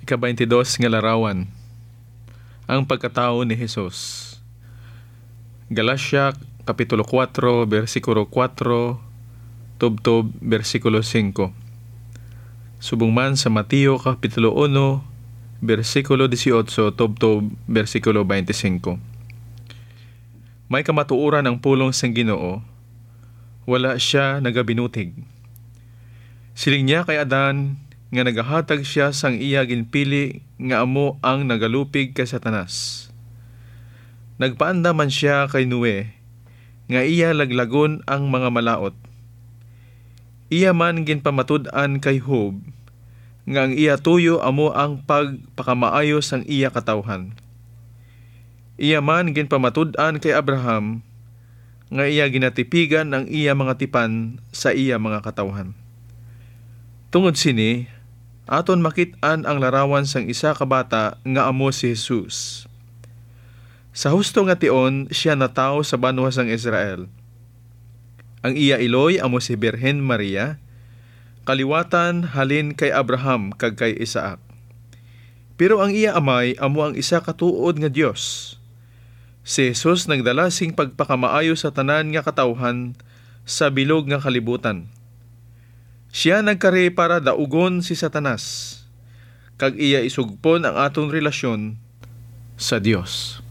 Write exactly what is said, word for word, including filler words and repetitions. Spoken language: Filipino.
Ika-twenty-dos nga larawan, ang pagkatao ni Jesus. Galacia Kapitulo four, versikulo four, tubtob, versikulo five. Subong man sa Mateo Kapitulo one, versikulo eighteen, tubtob, versikulo twenty-five. May kamatuoran ang pulong sang Ginoo, wala siya nagabinutig. Siling niya kay Adan, nga nagahatag siya sang iya ginpili nga amo ang nagalupig kay Satanas. Nagpaanda man siya kay Noe, nga iya laglagon ang mga malaot. Iya man ginpamatud-an kay Job, nga ang iya tuyo amo ang pagpakamaayo sang iya katawhan. Iya man ginpamatud-an kay Abraham, nga iya ginatipigan ang iya mga tipan sa iya mga katawhan. Tungod sini, aton makit-an ang larawan sang isa ka bata nga amo si Jesus. Sa husto nga tion, siya natawo sa banwa sang Israel. Ang iya iloy amo si Birhen Maria, kaliwatan halin kay Abraham kag kay Isaac. Pero ang iya amay amo ang isa katuod nga Dios. Si Jesus nagdala sing pagpakamaayo sa tanan nga katawhan sa bilog nga kalibutan. Siya nagkari para daugon si Satanas, kag iya isugpon ang atong relasyon sa Dios.